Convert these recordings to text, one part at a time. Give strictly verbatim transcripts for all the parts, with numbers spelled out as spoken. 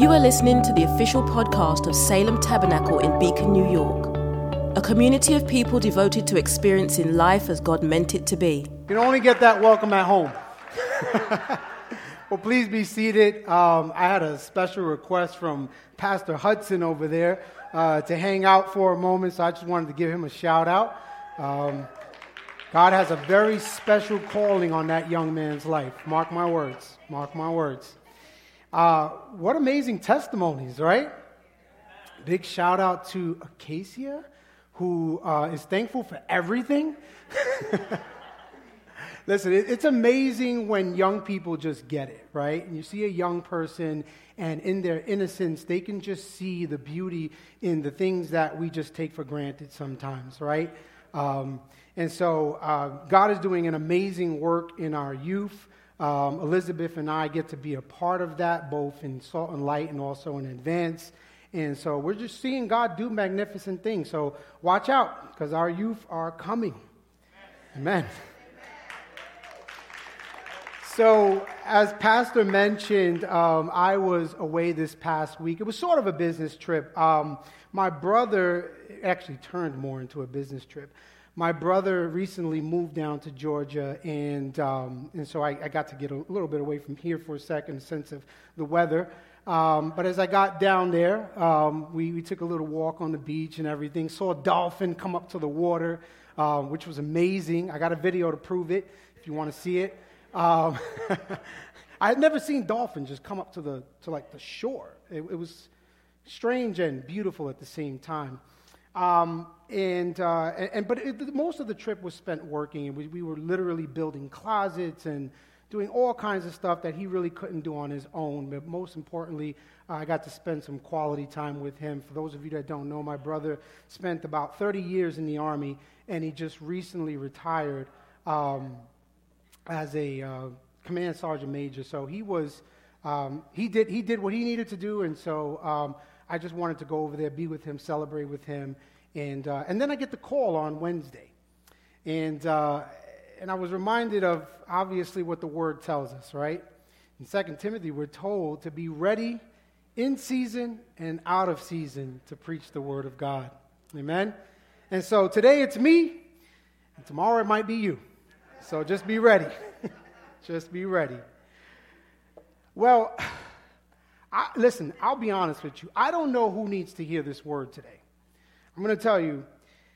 You are listening to the official podcast of Salem Tabernacle in Beacon, New York, a community of people devoted to experiencing life as God meant it to be. You can only get that welcome at home. Well, please be seated. Um, I had a special request from Pastor Hudson over there uh, to hang out for a moment, so I just wanted to give him a shout out. Um, God has a very special calling on that young man's life. Mark my words. Mark my words. Uh, what amazing testimonies, right? Big shout out to Acacia, who uh, is thankful for everything. Listen, it, it's amazing when young people just get it, right? And you see a young person, and in their innocence, they can just see the beauty in the things that we just take for granted sometimes, right? Um, and so uh, God is doing an amazing work in our youth. Um, Elizabeth and I get to be a part of that, both in Salt and Light and also in Advance. And so we're just seeing God do magnificent things. So watch out, because our youth are coming. Amen. So as Pastor mentioned, um, I was away this past week. It was sort of a business trip. Um, my brother actually turned more into a business trip. My brother recently moved down to Georgia, and um, and so I, I got to get a little bit away from here for a second, sense of the weather. Um, but as I got down there, um, we, we took a little walk on the beach and everything. Saw a dolphin come up to the water, uh, which was amazing. I got a video to prove it if you want to see it. Um, I had never seen dolphins just come up to the to like the shore. It, it was strange and beautiful at the same time. Um, and, uh, and, and but it, most of the trip was spent working, and we, we were literally building closets and doing all kinds of stuff that he really couldn't do on his own. But most importantly, uh, I got to spend some quality time with him. For those of you that don't know, my brother spent about thirty years in the Army, and he just recently retired um, as a uh, command sergeant major. So he was um, he did he did what he needed to do, and so. Um, I just wanted to go over there, be with him, celebrate with him, and uh, and then I get the call on Wednesday, and uh, and I was reminded of obviously what the Word tells us, right? In Second Timothy, we're told to be ready in season and out of season to preach the Word of God, amen. And so today it's me, and tomorrow it might be you. So just be ready, just be ready. Well. I, listen, I'll be honest with you. I don't know who needs to hear this word today. I'm going to tell you,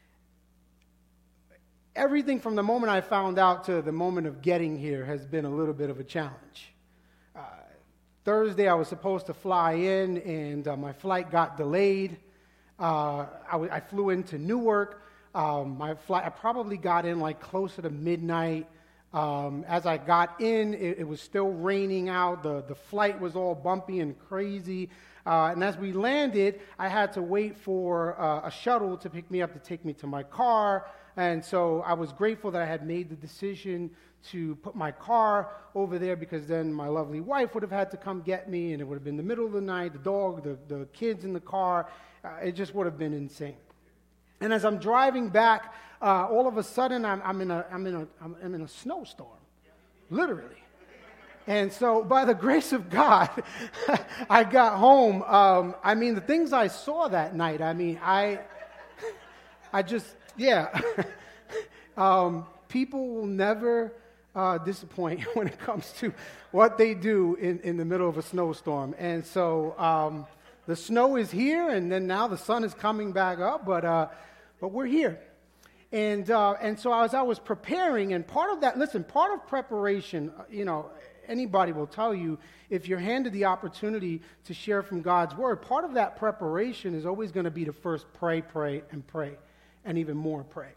everything from the moment I found out to the moment of getting here has been a little bit of a challenge. Uh, Thursday, I was supposed to fly in, and uh, my flight got delayed. Uh, I, w- I flew into Newark. Um, my flight, I probably got in like closer to midnight. Um, as I got in, it, it was still raining out. The, the flight was all bumpy and crazy. Uh, and as we landed, I had to wait for uh, a shuttle to pick me up to take me to my car. And so I was grateful that I had made the decision to put my car over there, because then my lovely wife would have had to come get me, and it would have been the middle of the night, the dog, the, the kids in the car. Uh, it just would have been insane. And as I'm driving back, uh, all of a sudden I'm, I'm in a I'm in a I'm in a snowstorm, literally. And so, by the grace of God, I got home. Um, I mean, the things I saw that night. I mean, I I just yeah. um, people will never uh, disappoint when it comes to what they do in, in the middle of a snowstorm. And so. Um, The snow is here, and then now the sun is coming back up, but uh, but we're here. And uh, and so as I was preparing, and part of that, listen, part of preparation, you know, anybody will tell you, if you're handed the opportunity to share from God's Word, part of that preparation is always going to be to first pray, pray, and pray, and even more pray.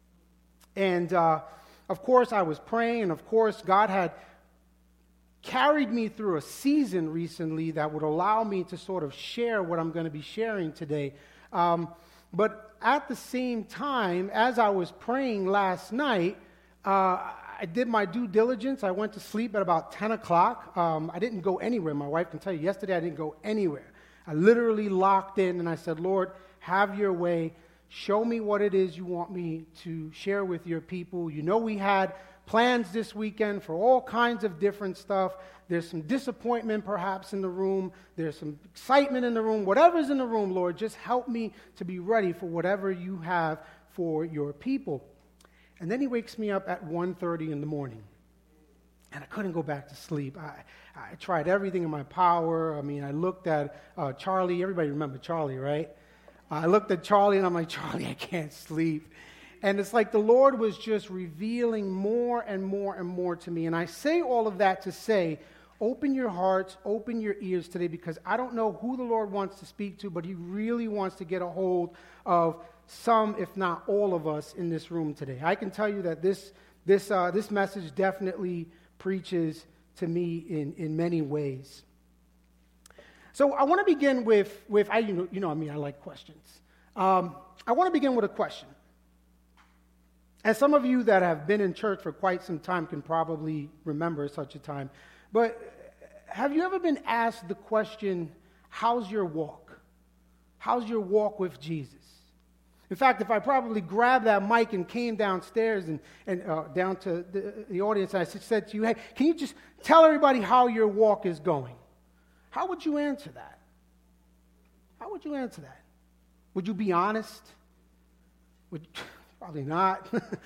And uh, of course, I was praying, and of course, God had carried me through a season recently that would allow me to sort of share what I'm going to be sharing today. Um, but at the same time, as I was praying last night, uh, I did my due diligence. I went to sleep at about ten o'clock. Um, I didn't go anywhere. My wife can tell you, yesterday I didn't go anywhere. I literally locked in, and I said, Lord, have your way. Show me what it is you want me to share with your people. You know, we had plans this weekend for all kinds of different stuff. There's some disappointment perhaps in the room. There's some excitement in the room. Whatever's in the room, Lord, just help me to be ready for whatever you have for your people. And then he wakes me up at one thirty in the morning. And I couldn't go back to sleep. I, I tried everything in my power. I mean, I looked at uh, Charlie. Everybody remember Charlie, right? I looked at Charlie, and I'm like, Charlie, I can't sleep. And it's like the Lord was just revealing more and more and more to me. And I say all of that to say, open your hearts, open your ears today, because I don't know who the Lord wants to speak to, but he really wants to get a hold of some, if not all of us in this room today. I can tell you that this this uh, this message definitely preaches to me in, in many ways. So I want to begin with, with I, you know, you know I mean, I like questions. Um, I want to begin with a question. And some of you that have been in church for quite some time can probably remember such a time. But have you ever been asked the question, how's your walk? How's your walk with Jesus? In fact, if I probably grabbed that mic and came downstairs and, and uh, down to the, the audience, and I said to you, hey, can you just tell everybody how your walk is going? How would you answer that? How would you answer that? Would you be honest? Would probably not.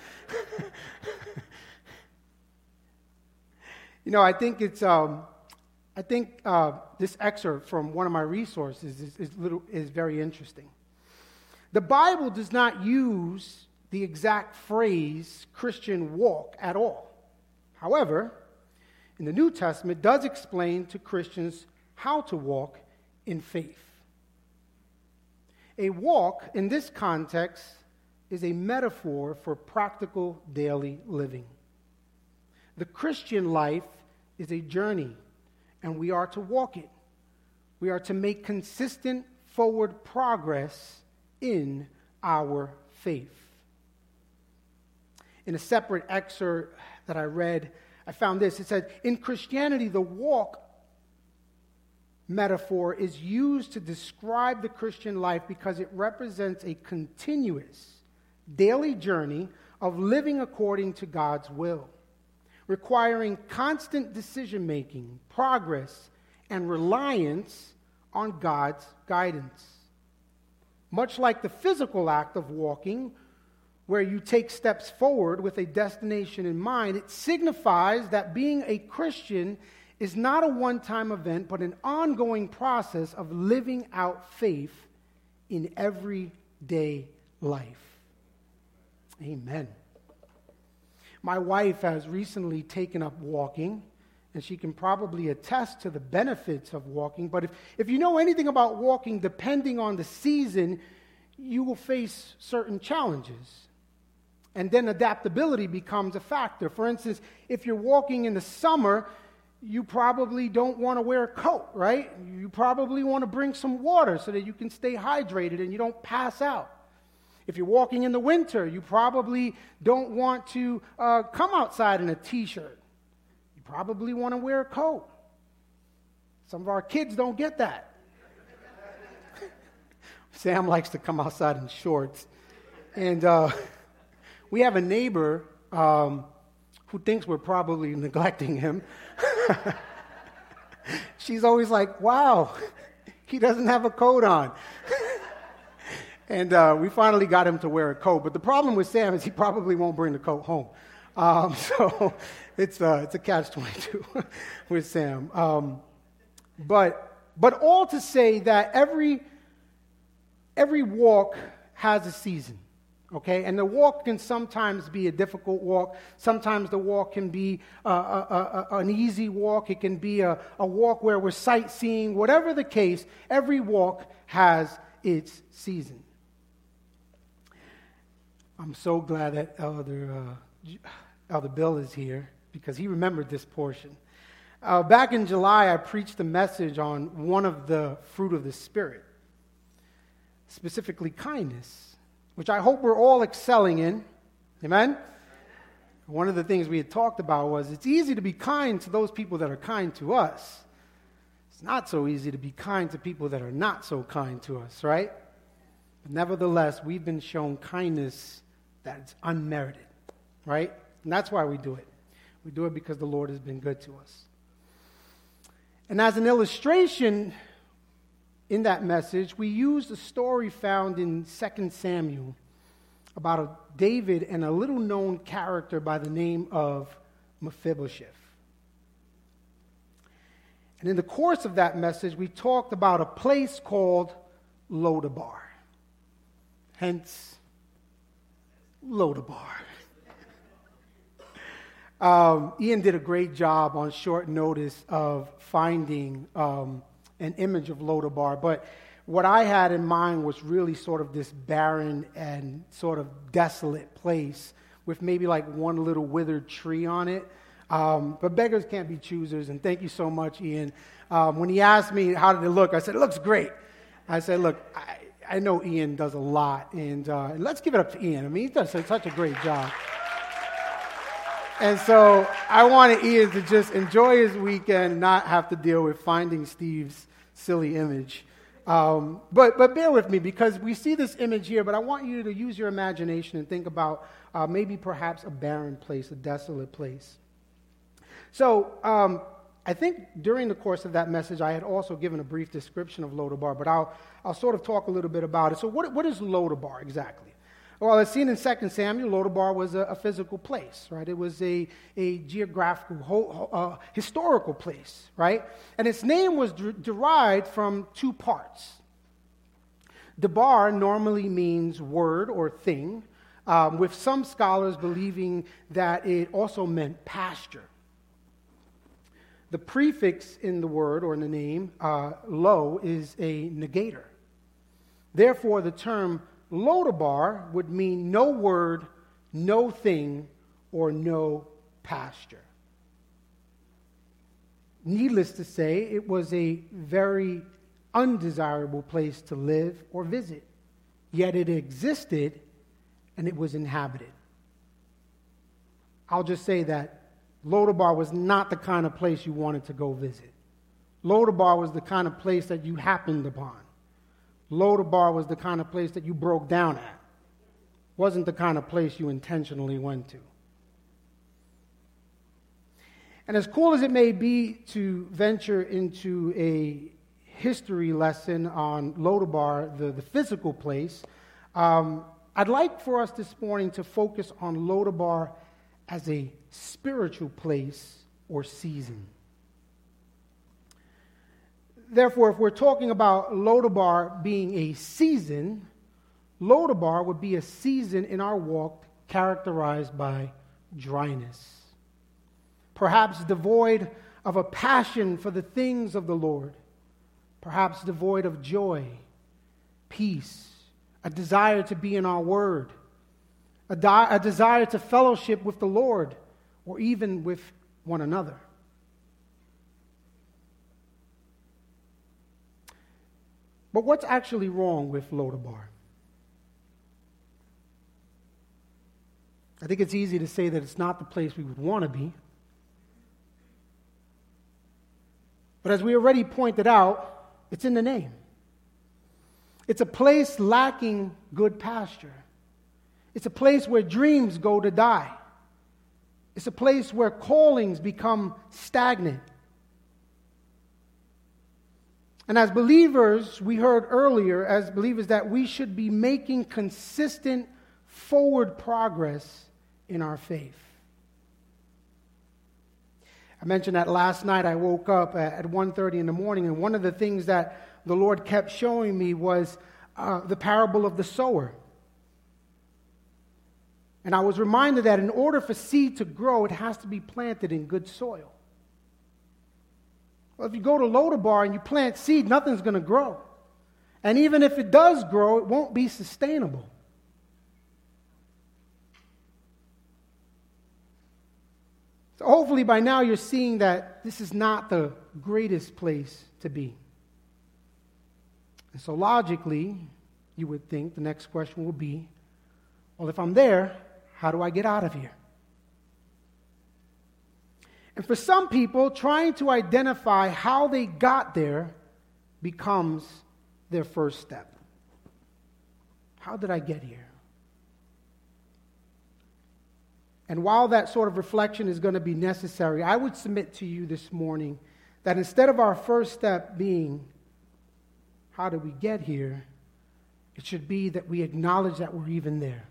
You know, I think it's. Um, I think uh, this excerpt from one of my resources is, is, little, is very interesting. The Bible does not use the exact phrase Christian walk at all. However, in the New Testament, it does explain to Christians how to walk in faith. A walk, in this context, is a metaphor for practical daily living. The Christian life is a journey, and we are to walk it. We are to make consistent forward progress in our faith. In a separate excerpt that I read, I found this. It said, in Christianity, the walk metaphor is used to describe the Christian life because it represents a continuous daily journey of living according to God's will, requiring constant decision-making, progress, and reliance on God's guidance. Much like the physical act of walking, where you take steps forward with a destination in mind, it signifies that being a Christian is not a one-time event, but an ongoing process of living out faith in everyday life. Amen. My wife has recently taken up walking, and she can probably attest to the benefits of walking. But if, if you know anything about walking, depending on the season, you will face certain challenges. And then adaptability becomes a factor. For instance, if you're walking in the summer, you probably don't want to wear a coat, right? You probably want to bring some water so that you can stay hydrated and you don't pass out. If you're walking in the winter, you probably don't want to uh, come outside in a t-shirt. You probably want to wear a coat. Some of our kids don't get that. Sam likes to come outside in shorts. And uh, we have a neighbor um, who thinks we're probably neglecting him. She's always like, wow, he doesn't have a coat on. And uh, we finally got him to wear a coat. But the problem with Sam is he probably won't bring the coat home. Um, so it's, uh, it's a catch twenty-two with Sam. Um, but but all to say that every, every walk has a season. Okay, and the walk can sometimes be a difficult walk. Sometimes the walk can be uh, a, a, an easy walk. It can be a, a walk where we're sightseeing. Whatever the case, every walk has its season. I'm so glad that Elder, uh, Elder Bill is here because he remembered this portion. Uh, back in July, I preached a message on one of the fruit of the Spirit, specifically kindness, which I hope we're all excelling in. Amen? One of the things we had talked about was it's easy to be kind to those people that are kind to us. It's not so easy to be kind to people that are not so kind to us, right? But nevertheless, we've been shown kindness that's unmerited, right? And that's why we do it. We do it because the Lord has been good to us. And as an illustration in that message, we used a story found in Second Samuel about a David and a little-known character by the name of Mephibosheth. And in the course of that message, we talked about a place called Lodabar. Hence, Lodabar. um, Ian did a great job on short notice of finding um, an image of Lodabar, but what I had in mind was really sort of this barren and sort of desolate place with maybe like one little withered tree on it. Um, but beggars can't be choosers, and thank you so much, Ian. Um, when he asked me how did it look, I said, it looks great. I said, look, I, I know Ian does a lot, and uh, let's give it up to Ian. I mean, he does such a great job. And so I wanted Ian to just enjoy his weekend and not have to deal with finding Steve's silly image. Um, but, but bear with me, because we see this image here, but I want you to use your imagination and think about uh, maybe perhaps a barren place, a desolate place. So um, I think during the course of that message, I had also given a brief description of Lodabar, but I'll, I'll sort of talk a little bit about it. So what, what is Lodabar exactly? Well, as seen in Second Samuel, Lodabar was a, a physical place, right? It was a, a geographical, uh, historical place, right? And its name was de- derived from two parts. Dabar normally means word or thing, um, with some scholars believing that it also meant pasture. The prefix in the word or in the name, uh, lo, is a negator. Therefore, the term Lodabar would mean no word, no thing, or no pasture. Needless to say, it was a very undesirable place to live or visit. Yet it existed and it was inhabited. I'll just say that Lodabar was not the kind of place you wanted to go visit. Lodabar was the kind of place that you happened upon. Lodabar was the kind of place that you broke down at. Wasn't the kind of place you intentionally went to. And as cool as it may be to venture into a history lesson on Lodabar, the, the physical place, um, I'd like for us this morning to focus on Lodabar as a spiritual place or season. Therefore, if we're talking about Lodabar being a season, Lodabar would be a season in our walk characterized by dryness, perhaps devoid of a passion for the things of the Lord, perhaps devoid of joy, peace, a desire to be in our word, a, di- a desire to fellowship with the Lord, or even with one another. But what's actually wrong with Lodabar? I think it's easy to say that it's not the place we would want to be. But as we already pointed out, it's in the name. It's a place lacking good pasture. It's a place where dreams go to die. It's a place where callings become stagnant. And as believers, we heard earlier, as believers, that we should be making consistent forward progress in our faith. I mentioned that last night I woke up at one thirty in the morning, and one of the things that the Lord kept showing me was uh, the parable of the sower. And I was reminded that in order for seed to grow, it has to be planted in good soil. Well, if you go to Lodabar and you plant seed, nothing's going to grow. And even if it does grow, it won't be sustainable. So hopefully by now you're seeing that this is not the greatest place to be. And so logically, you would think the next question will be, well, if I'm there, how do I get out of here? And for some people, trying to identify how they got there becomes their first step. How did I get here? And while that sort of reflection is going to be necessary, I would submit to you this morning that instead of our first step being, how do we get here? It should be that we acknowledge that we're even there.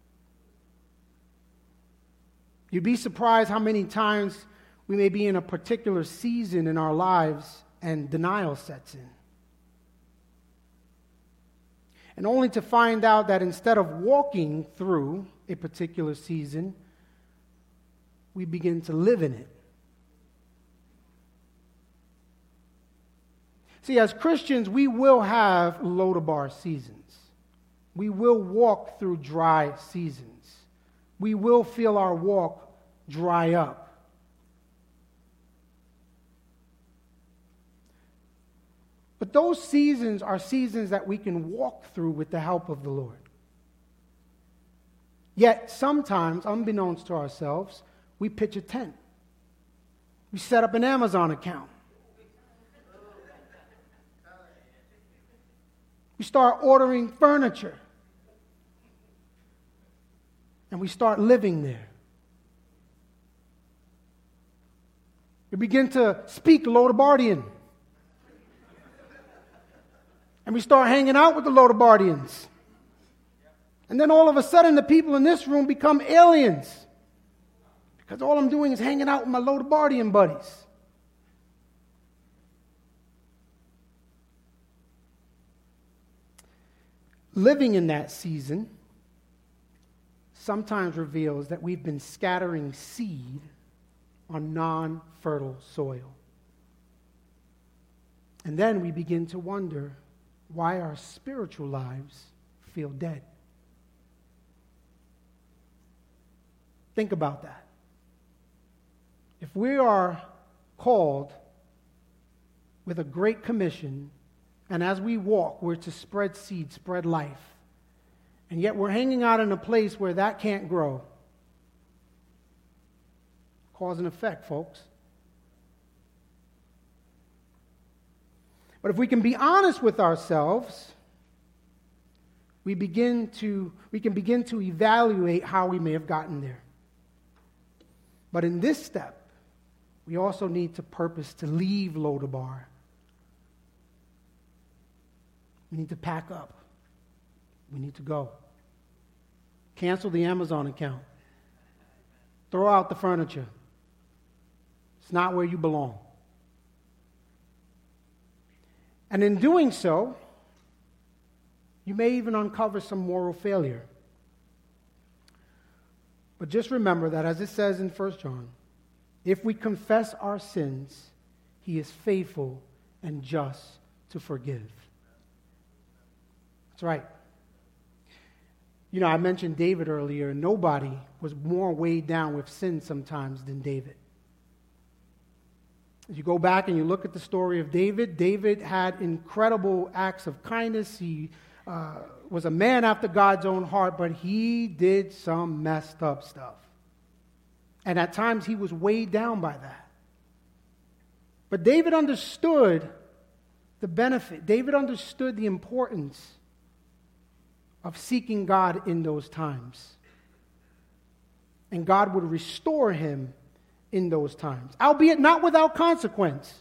You'd be surprised how many times we may be in a particular season in our lives and denial sets in. And only to find out that instead of walking through a particular season, we begin to live in it. See, as Christians, we will have Lodabar seasons. We will walk through dry seasons. We will feel our walk dry up. But those seasons are seasons that we can walk through with the help of the Lord. Yet sometimes, unbeknownst to ourselves, we pitch a tent. We set up an Amazon account. We start ordering furniture. And we start living there. We begin to speak Lodabardian. And we start hanging out with the Lodabardians. And then all of a sudden the people in this room become aliens. Because all I'm doing is hanging out with my Lodabardian buddies. Living in that season sometimes reveals that we've been scattering seed on non-fertile soil. And then we begin to wonder why our spiritual lives feel dead. Think about that. If we are called with a great commission, and as we walk, we're to spread seed, spread life, and yet we're hanging out in a place where that can't grow. Cause and effect, folks. But if we can be honest with ourselves, we begin to we can begin to evaluate how we may have gotten there. But in this step, we also need to purpose to leave Lodabar. We need to pack up. We need to go. Cancel the Amazon account. Throw out the furniture. It's not where you belong. And in doing so, you may even uncover some moral failure. But just remember that as it says in First John, if we confess our sins, he is faithful and just to forgive. That's right. You know, I mentioned David earlier. Nobody was more weighed down with sin sometimes than David. As you go back and you look at the story of David, David had incredible acts of kindness. He uh, was a man after God's own heart, but he did some messed up stuff. And at times he was weighed down by that. But David understood the benefit. David understood the importance of seeking God in those times. And God would restore him in those times, albeit not without consequence.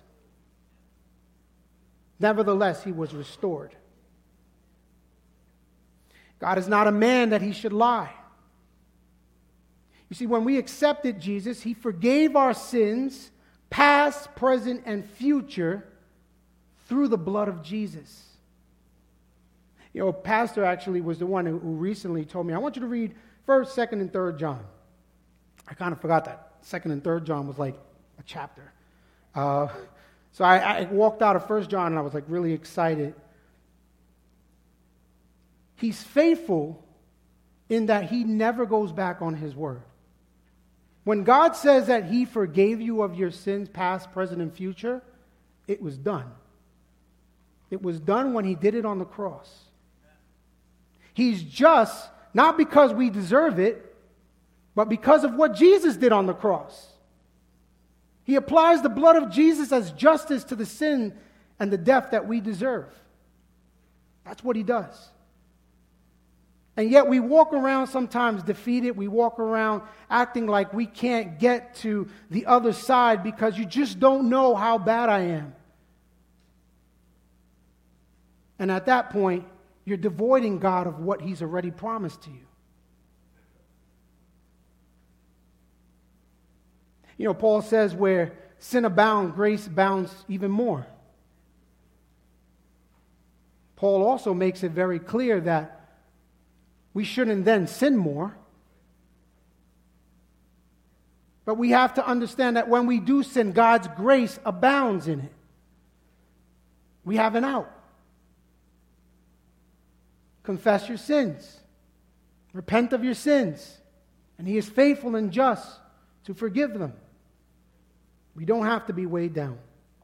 Nevertheless, he was restored. God is not a man that he should lie. You see, when we accepted Jesus, he forgave our sins, past, present, and future, through the blood of Jesus. You know, a pastor actually was the one who recently told me, I want you to read first, second, and third John. I kind of forgot that second and third John was like a chapter. Uh, so I, I walked out of First John and I was like really excited. He's faithful in that he never goes back on his word. When God says that he forgave you of your sins, past, present, and future, it was done. It was done when he did it on the cross. He's just, not because we deserve it, but because of what Jesus did on the cross. He applies the blood of Jesus as justice to the sin and the death that we deserve. That's what he does. And yet we walk around sometimes defeated. We walk around acting like we can't get to the other side because you just don't know how bad I am. And at that point, you're devoiding God of what He's already promised to you. You know, Paul says where sin abounds, grace abounds even more. Paul also makes it very clear that we shouldn't then sin more. But we have to understand that when we do sin, God's grace abounds in it. We have an out. Confess your sins. Repent of your sins. And He is faithful and just to forgive them. We don't have to be weighed down.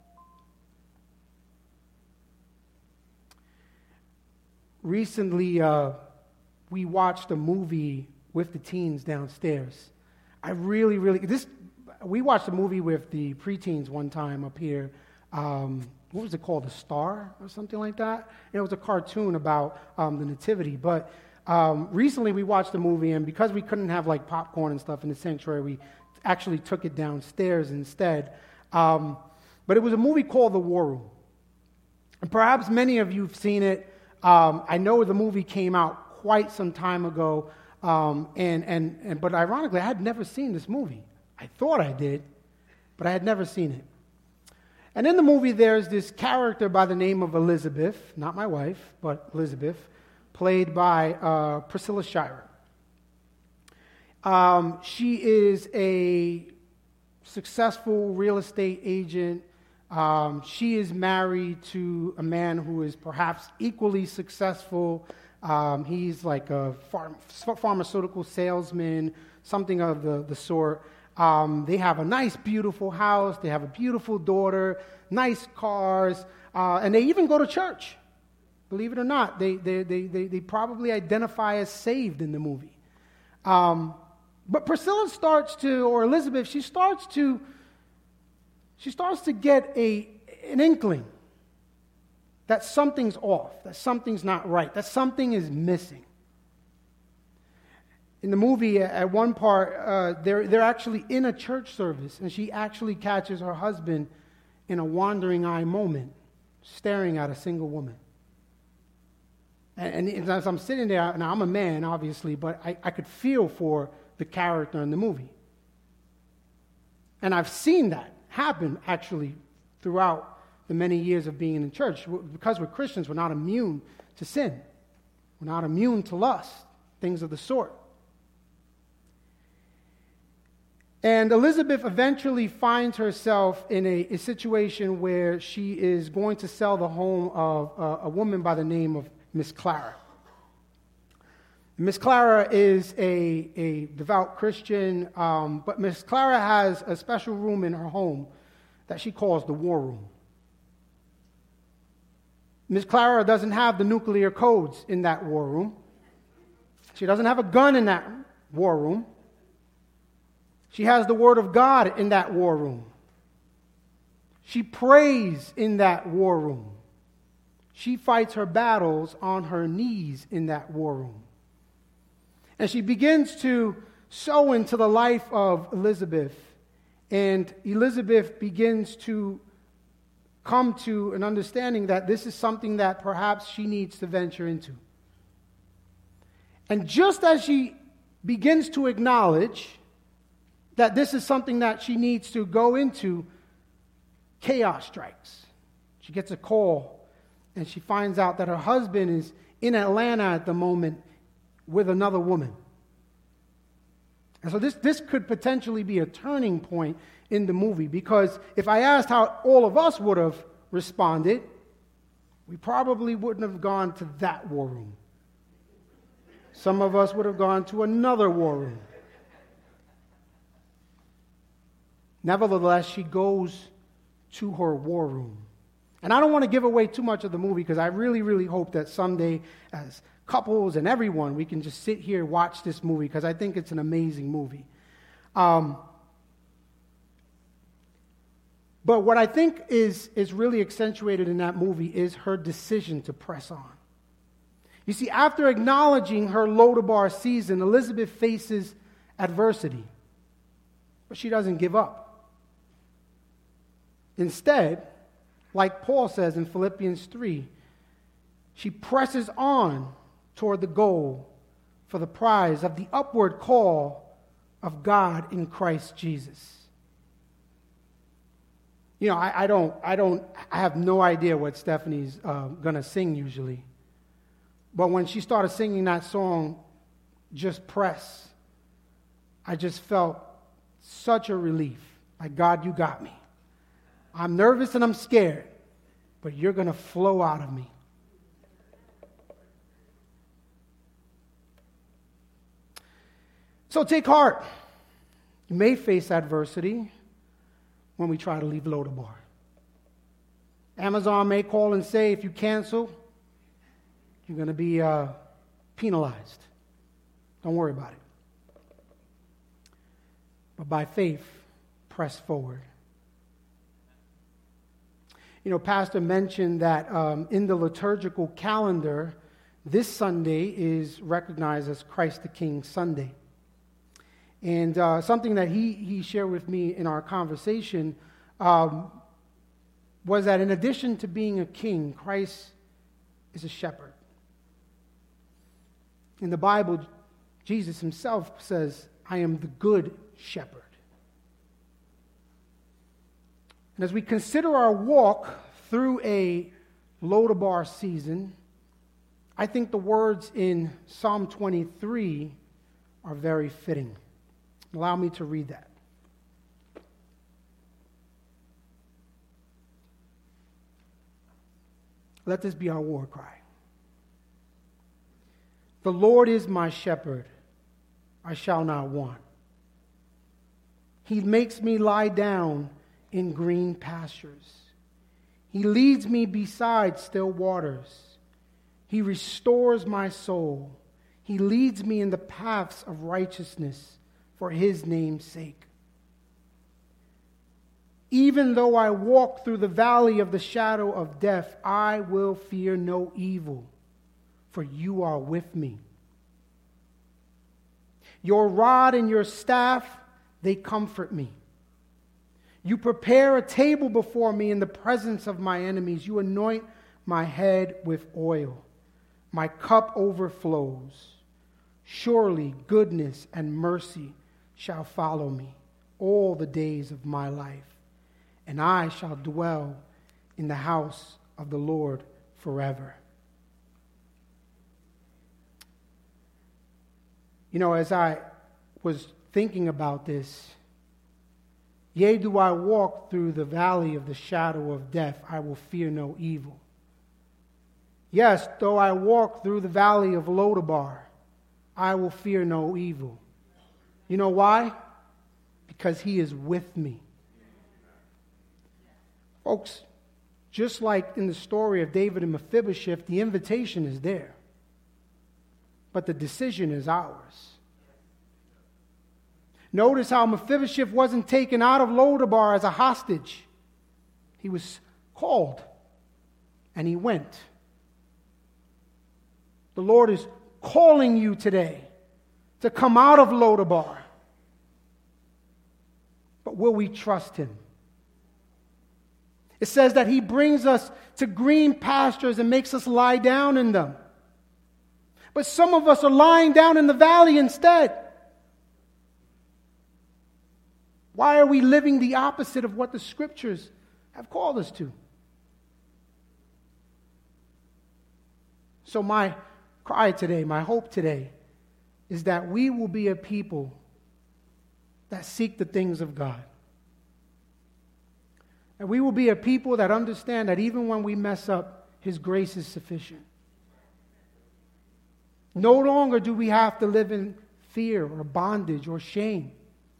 Recently, uh, we watched a movie with the teens downstairs. I really, really, this, we watched a movie with the preteens one time up here. Um, what was it called? The Star or something like that? It was a cartoon about um, the nativity. But um, recently we watched the movie, and because we couldn't have like popcorn and stuff in the sanctuary, we actually took it downstairs instead. Um, but it was a movie called The War Room. And perhaps many of you have seen it. Um, I know the movie came out quite some time ago, um, and, and, and but ironically, I had never seen this movie. I thought I did, but I had never seen it. And in the movie, there's this character by the name of Elizabeth, not my wife, but Elizabeth, played by uh, Priscilla Shirer. Um, she is a successful real estate agent. Um, she is married to a man who is perhaps equally successful. Um, he's like a pharm- pharmaceutical salesman, something of the, the sort. Um, they have a nice, beautiful house. They have a beautiful daughter, nice cars, uh, and they even go to church. Believe it or not, they, they, they, they, they probably identify as saved in the movie. Um, but Priscilla starts to, or Elizabeth, she starts to, she starts to get a an inkling that something's off, that something's not right, that something is missing. In the movie, at one part, uh, they're, they're actually in a church service, and she actually catches her husband in a wandering eye moment, staring at a single woman. And, and as I'm sitting there, now I'm a man, obviously, but I, I could feel for the character in the movie. And I've seen that happen, actually, throughout the many years of being in church. Because we're Christians, we're not immune to sin. We're not immune to lust, things of the sort. And Elizabeth eventually finds herself in a, a situation where she is going to sell the home of uh, a woman by the name of Miss Clara. Miss Clara is a, a devout Christian, um, but Miss Clara has a special room in her home that she calls the War Room. Miss Clara doesn't have the nuclear codes in that war room. She doesn't have a gun in that war room. She has the Word of God in that war room. She prays in that war room. She fights her battles on her knees in that war room. And she begins to sow into the life of Elizabeth. And Elizabeth begins to come to an understanding that this is something that perhaps she needs to venture into. And just as she begins to acknowledge that this is something that she needs to go into, chaos strikes. She gets a call, and she finds out that her husband is in Atlanta at the moment with another woman. And so this, this could potentially be a turning point in the movie, because if I asked how all of us would have responded, we probably wouldn't have gone to that war room. Some of us would have gone to another war room. Nevertheless, she goes to her war room. And I don't want to give away too much of the movie, because I really, really hope that someday, as couples and everyone, we can just sit here and watch this movie, because I think it's an amazing movie. Um, but what I think is, is really accentuated in that movie is her decision to press on. You see, after acknowledging her Lodabar season, Elizabeth faces adversity, but she doesn't give up. Instead, like Paul says in Philippians three, she presses on toward the goal for the prize of the upward call of God in Christ Jesus. You know, I, I don't, I don't, I have no idea what Stephanie's uh, gonna sing usually. But when she started singing that song, Just Press, I just felt such a relief. Like, God, you got me. I'm nervous and I'm scared, but you're gonna flow out of me. So take heart. You may face adversity when we try to leave Lodabar. Amazon may call and say, if you cancel, you're going to be uh, penalized. Don't worry about it. But by faith, press forward. You know, Pastor mentioned that um, in the liturgical calendar, this Sunday is recognized as Christ the King Sunday. And uh, something that he, he shared with me in our conversation um, was that in addition to being a king, Christ is a shepherd. In the Bible, Jesus himself says, I am the good shepherd. And as we consider our walk through a Lodabar season, I think the words in Psalm twenty-three are very fitting. Allow me to read that. Let this be our war cry. The Lord is my shepherd, I shall not want. He makes me lie down in green pastures. He leads me beside still waters. He restores my soul. He leads me in the paths of righteousness for his name's sake. Even though I walk through the valley of the shadow of death, I will fear no evil, for you are with me. Your rod and your staff, they comfort me. You prepare a table before me in the presence of my enemies. You anoint my head with oil. My cup overflows. Surely goodness and mercy shall follow me all the days of my life, and I shall dwell in the house of the Lord forever. You know, as I was thinking about this, yea, do I walk through the valley of the shadow of death, I will fear no evil. Yes, though I walk through the valley of Lodabar, I will fear no evil. You know why? Because he is with me. Folks, just like in the story of David and Mephibosheth, the invitation is there. But the decision is ours. Notice how Mephibosheth wasn't taken out of Lodabar as a hostage. He was called, and he went. The Lord is calling you today to come out of Lodabar. But will we trust him? It says that he brings us to green pastures and makes us lie down in them. But some of us are lying down in the valley instead. Why are we living the opposite of what the scriptures have called us to? So my cry today, my hope today, is that we will be a people that seek the things of God. And we will be a people that understand that even when we mess up, his grace is sufficient. No longer do we have to live in fear or bondage or shame,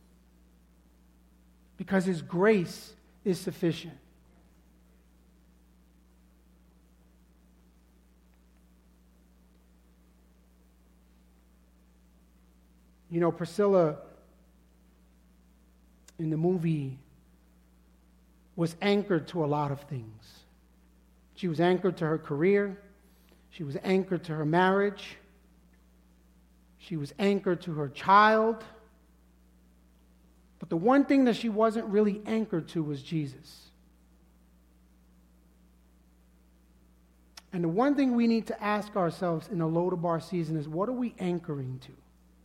because his grace is sufficient. You know, Priscilla in the movie was anchored to a lot of things. She was anchored to her career. She was anchored to her marriage. She was anchored to her child. But the one thing that she wasn't really anchored to was Jesus. And the one thing we need to ask ourselves in the Lodabar season is, what are we anchoring to?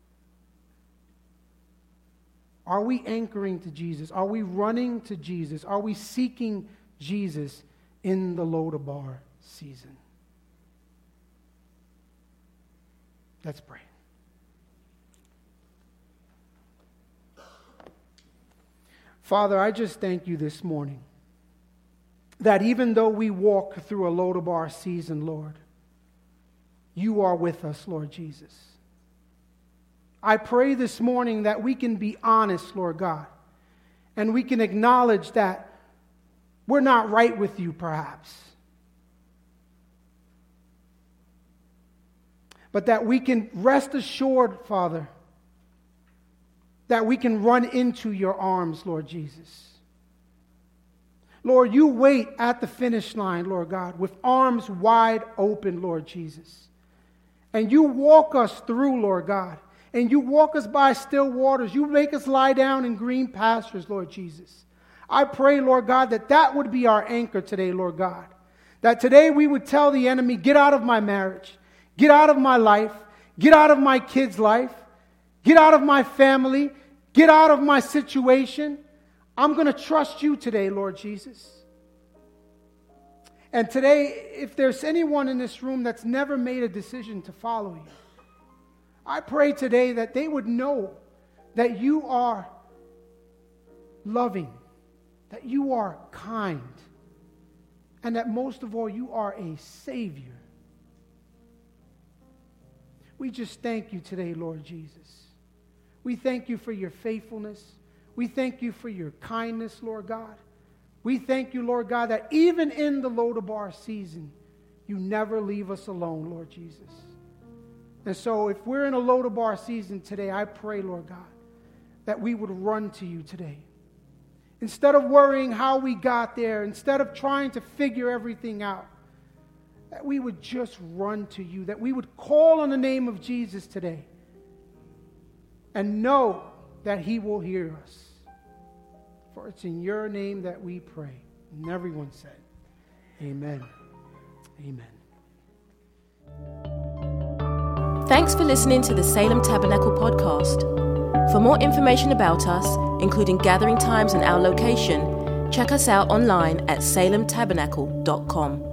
Are we anchoring to Jesus? Are we running to Jesus? Are we seeking Jesus in the Lodabar season? Let's pray. Father, I just thank you this morning that even though we walk through a Lodabar season, Lord, you are with us, Lord Jesus. I pray this morning that we can be honest, Lord God, and we can acknowledge that we're not right with you, perhaps, but that we can rest assured, Father, that we can run into your arms, Lord Jesus. Lord, you wait at the finish line, Lord God, with arms wide open, Lord Jesus. And you walk us through, Lord God. And you walk us by still waters. You make us lie down in green pastures, Lord Jesus. I pray, Lord God, that that would be our anchor today, Lord God. That today we would tell the enemy, get out of my marriage. Get out of my life. Get out of my kids' life. Get out of my family. Get out of my situation. I'm going to trust you today, Lord Jesus. And today, if there's anyone in this room that's never made a decision to follow you, I pray today that they would know that you are loving, that you are kind, and that most of all, you are a Savior. We just thank you today, Lord Jesus. We thank you for your faithfulness. We thank you for your kindness, Lord God. We thank you, Lord God, that even in the Lodabar season, you never leave us alone, Lord Jesus. And so if we're in a Lodabar season today, I pray, Lord God, that we would run to you today. Instead of worrying how we got there, instead of trying to figure everything out, that we would just run to you, that we would call on the name of Jesus today and know that he will hear us. For it's in your name that we pray. And everyone said, amen. Amen. Thanks for listening to the Salem Tabernacle podcast. For more information about us, including gathering times and our location, check us out online at salem tabernacle dot com.